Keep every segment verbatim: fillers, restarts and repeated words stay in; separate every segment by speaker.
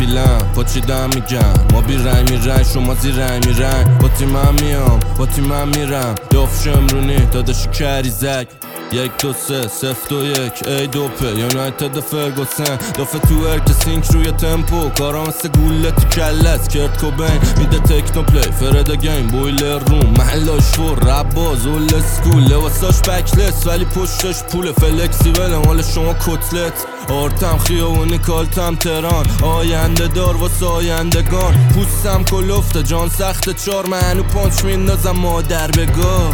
Speaker 1: پیلم پاچیدم میگن ما بی رنگ میرنگ شما زی رنگ میرنگ با تیم من میام با تیم من میرم داف شمرونی داداشی کریزک یک دو سه صفت و یک ای دوپه یونایتد فرگوسن دافه تو ارک سینک روی تمپو کارا مثل گوله تو کلت کرد کوبین میده تکنو پلی فرد گیم بویلر روم محلاش فور رباز اول اسکول لباساش بکلس ولی پشتش پول فلکسی بله مال شما کتلت آرتم خیابونی کالتم تران آینده دار واسه آیندگان پوستم کلفته جان سخت چار منو پانچ میندازم مادر بگار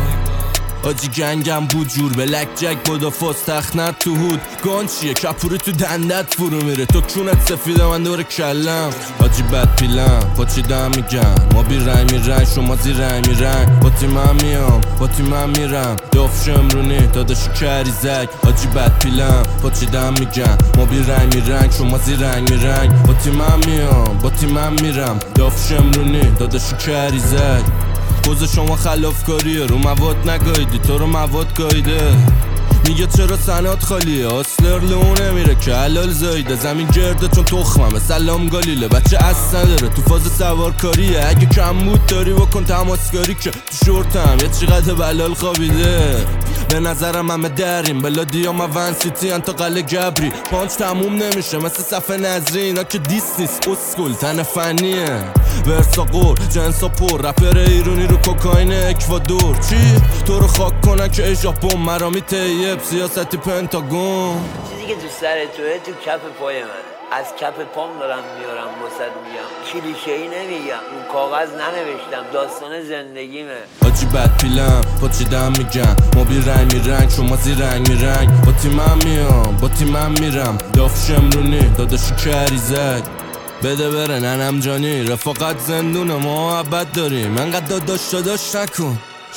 Speaker 1: آجی گنگم بود جور بلک جک بادا فاس تخنت تو هود گان چیه کپوری تو دندت فرو میره تو کونت سفیده من دور کلم آجی بد پیلم پاچیدم میگن ما بی رنگ میرنگ شما زی رنگ میرنگ با تیم من میام با تیم من میرم داف شمرونی داداشی کریزک آجی بد پیلم پاچیدم میگن ما بی رنگ میرنگ شما زی رنگ میرنگ با تیم من میام با تیم من میرم داف شمرونی داداشی کریزک پوز شما خلافکاریه رو مواد نگایدی تو رو مواد گایده میگه چرا سنات خالیه آسلر لونه میره که حلال زایده زمین گرده چون تخممه سلام گالیله بچه اصلا داره تو فاز سوارکاریه اگه کم بود داری بکن تماسکاری که تو شورتم یه چقدر بلال خوابیده به نظرم همه دریم بلادی ما ون سیتی انتا قل گبری پانچ تموم نمیشه مثل صفحه نظری اینا که دیست نیست اسکول تن فنیه ورسا قور جنسا پر رپر ایرونی رو کوکاین اکوادور چی؟ تو رو خاک کنن که اجاب بوم مرامی طیب سیاستی پنتاگون
Speaker 2: چیزی که تو سر توه تو کف پای منه از کف پام دارم میارم واسد میگم کلیشه‌ای نمیگم اون کاغذ ننوشتم داستان زندگیمه
Speaker 1: آجی بد پیلم پاچیدم میگن ما بی رنگ میرنگ شما زی رنگ میرنگ با تیم من میام با تیم من میرم داف شمرونی داداشی کریزک بده بره ننم جانی رفاقت زندونه ما محبت داریم انقدر داداش داداش نکن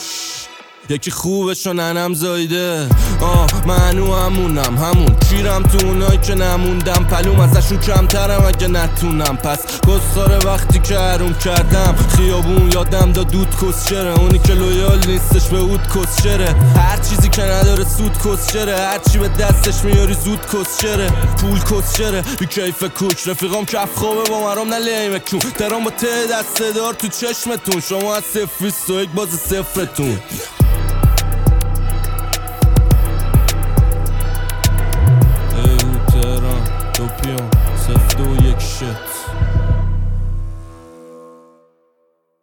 Speaker 1: یکی خوبش و ننم زایده آه منو همونم همون کیرم تو اونایی که نموندم پلوم ازشون کمترم اگه نتونم پس گستاره وقتی که حروم کردم خیابون یادم دا دود کسچره اونی که لویال نیستش به اود کسچره هر چیزی که نداره سود کسچره هر چی به دستش میاری زود کسچره پول کسچره بی کیف کوک رفیقام کف خوابه با مرام نه لیمه کون ترام با ته دسته دار تو چشمتون شما از صفر بیست و یک باز صفرتون